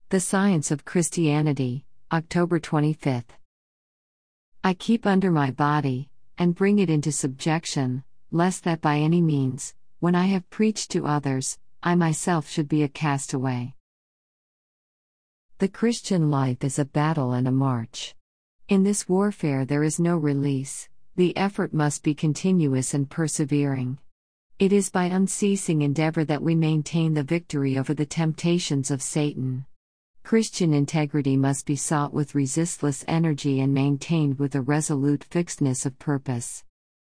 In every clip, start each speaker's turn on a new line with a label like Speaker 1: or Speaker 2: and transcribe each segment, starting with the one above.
Speaker 1: The Science of Christianity, October 25. I keep under my body, and bring it into subjection, lest that by any means, when I have preached to others, I myself should be a castaway. The Christian life is a battle and a march. In this warfare there is no release, the effort must be continuous and persevering. It is by unceasing endeavor that we maintain the victory over the temptations of Satan. Christian integrity must be sought with resistless energy and maintained with a resolute fixedness of purpose.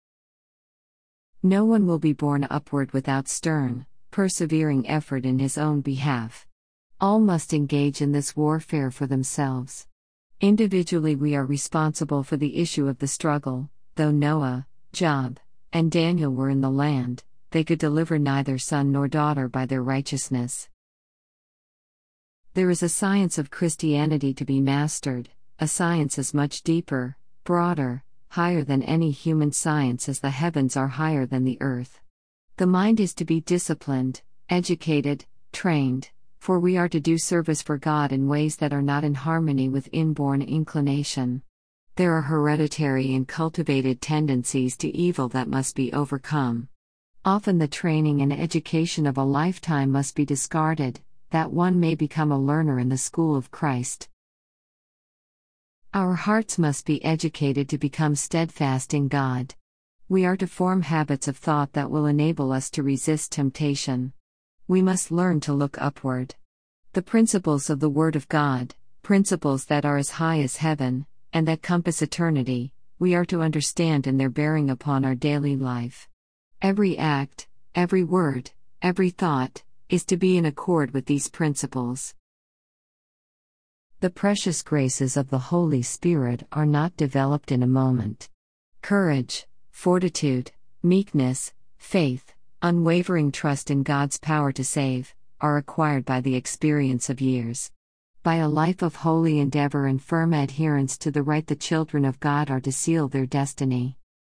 Speaker 1: No one will be borne upward without stern, persevering effort in his own behalf. All must engage in this warfare for themselves. Individually we are responsible for the issue of the struggle. Though Noah, Job, and Daniel were in the land, they could deliver neither son nor daughter by their righteousness. There is a science of Christianity to be mastered, a science as much deeper, broader, higher than any human science as the heavens are higher than the earth. The mind is to be disciplined, educated, trained, for we are to do service for God in ways that are not in harmony with inborn inclination. There are hereditary and cultivated tendencies to evil that must be overcome. Often the training and education of a lifetime must be discarded, that one may become a learner in the school of Christ. Our hearts must be educated to become steadfast in God. We are to form habits of thought that will enable us to resist temptation. We must learn to look upward. The principles of the Word of God, principles that are as high as heaven, and that compass eternity, we are to understand in their bearing upon our daily life. Every act, every word, every thought, is to be in accord with these principles. The precious graces of the Holy Spirit are not developed in a moment. Courage, fortitude, meekness, faith, unwavering trust in God's power to save, are acquired by the experience of years. By a life of holy endeavor and firm adherence to the right, the children of God are to seal their destiny.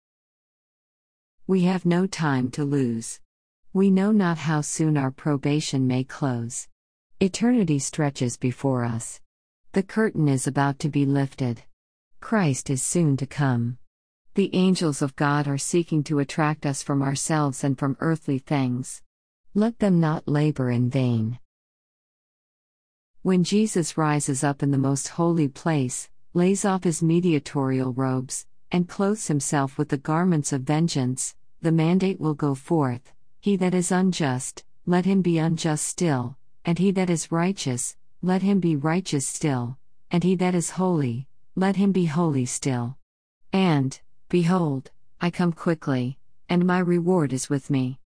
Speaker 1: We have no time to lose. We know not how soon our probation may close. Eternity stretches before us. The curtain is about to be lifted. Christ is soon to come. The angels of God are seeking to attract us from ourselves and from earthly things. Let them not labor in vain. When Jesus rises up in the most holy place, lays off his mediatorial robes, and clothes himself with the garments of vengeance, the mandate will go forth: he that is unjust, let him be unjust still, and he that is righteous, let him be righteous still, and he that is holy, let him be holy still. And, behold, I come quickly, and my reward is with me.